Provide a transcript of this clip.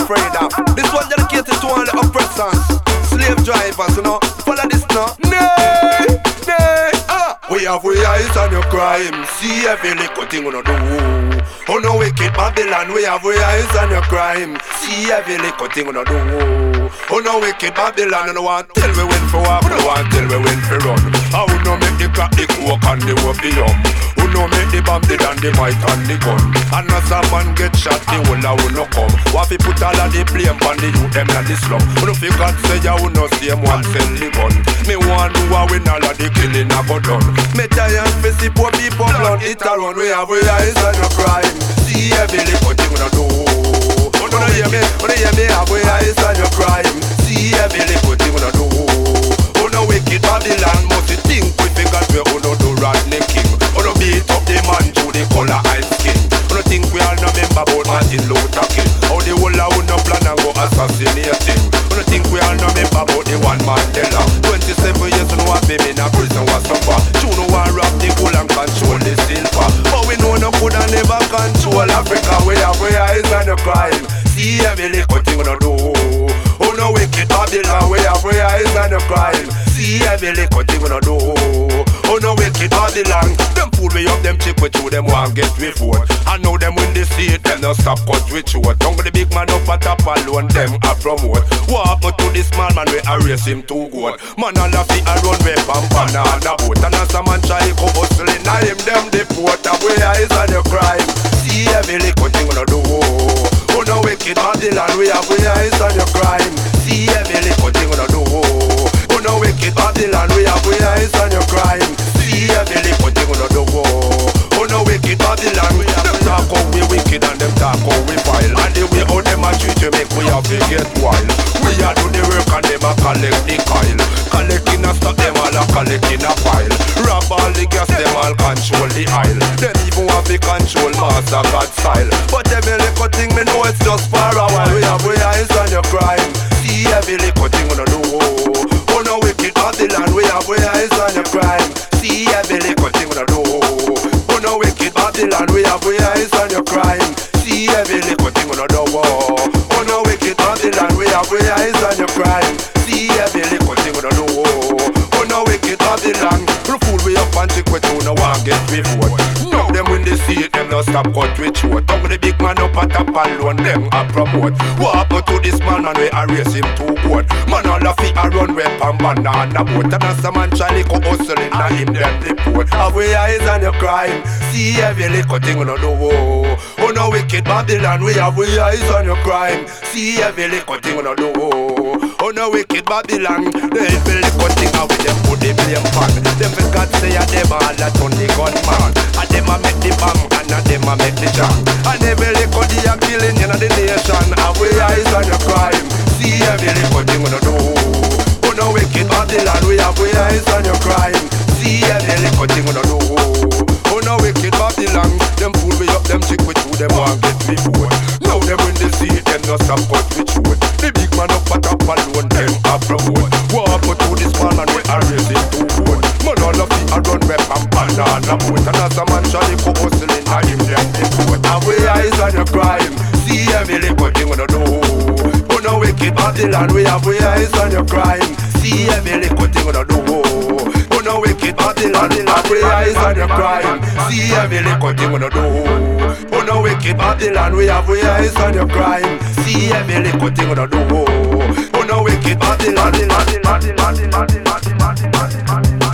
afraid of. This one dedicated to all the oppressors, slave drivers, you know. Follow this now. Nay, nay, We have we eyes on your crime. See every little thing we no do. Oh no wicked Babylon, we have we eyes on your crime. See every little thing we no do. Oh no wicked Babylon, no one tell we when for walk, no one tell we when for run. I would not make the crack, the coke and the opium. Who no make the bomb, the and the mic and the gun. And as a man get shot, the whole I will not come. What if put all of the blame on the youth, them and the slum. Who no fi God say ya, who no see him one sell the gun. Me want to win all of the killing I go done. Me tired fi see poor people blood it around. We have we eyes on your crime. See every little thing we no do. Who no hear me, have we eyes on your crime. See every little thing we no do. Who no wicked Babylon must you think we figure we who no do Rodney King. Who no beat up the man to the color and skin. Who no think we all no remember about Martin Luther King. How the whole of who no plan and go assassinate him. Who no think we all no remember about the one Mandela. 27 years no one baby in a prison was suffer. You know one rob the gold and control the silver. But we know no could and never control Africa. We have we eyes on the crime. See every little thing we no do. Oh no wicked Babylon, we have we eyes on the crime. See every little thing we no do. Oh no wicked Babylon, them fool me up, them chick with you, them want get me food. I know them when they see it, them no stop cut with you. Don't go the big man up at top alone, them a promote. What happened to this small man, we erase him too good. Man all of it a run way pampana and a boat. And as a man try to hustle in him, them deport. And we eyes on the crime. See every little thing we no do. Oh no wicked Babylon, we have we eyes on your crime. See every little thing we no do. Oh no wicked Babylon, we have we eyes on your crime. See every little thing we no do. Oh no wicked Babylon, them talk how we wicked and them talk how we vile. And the way how them a treat you make we have to get wild. We a do the work and them a collect the coil. Collecting a stock, them all a collecting a pile. Rob all the gas, them all control the aisle. Them even want to control master God style. But every little thing me know it's just for a while. We have we eyes on your crime. See every little thing we no do. Oh no wicked Babylon, we have we eyes on your crime. See every little thing we no do. Oh no wicked Babylon, we have we eyes on your crime. See every little thing we no do. Oh no wicked Babylon, we have we eyes on your crime. See every little thing we no do. Oh no wicked Babylon, the fool we up and chick with you no one get me vote. Now them when they see it, them no stop cut with you. Don't the big man up at top alone, them a promote. What happened to this man and we erase him too good. Man all of it a run way and banana boat. And as a man try to go hustling na him them deport. Have we eyes on your crime. See every little thing we no do. Oh no wicked Babylon, we have we eyes on your crime. See every little thing we no do. Oh no wicked Babylon, they every little thing how we them put the blame pan. Them forgot say a them all a turn the gunman. And them a make the bomb and a them a make the jam. And every little they a killing in the nation. Have we eyes on your crime. See every little thing we no do. Oh no wicked Babylon, we have we eyes on your crime. See every little thing we no do. Oh no wicked Babylon, them fool me up, them chick with you, them want get me food. Now them when they see it, them no stop cut with you. The big man up at top alone, them a promote. What happened to this man and we are raising too good. Man all of it a run rep and banana boat. And as a man try to go hustling na him them deport. Have we eyes on your crime. See every little thing we no do. Oh no wicked Babylon, we have we eyes on your crime. See every little thing we no do. Oh no wicked Babylon, have we eyes on your crime. See every little thing we no do. Oh no wicked Babylon, we have we eyes on your crime. See every little thing we no do. Oh no wicked Babylon.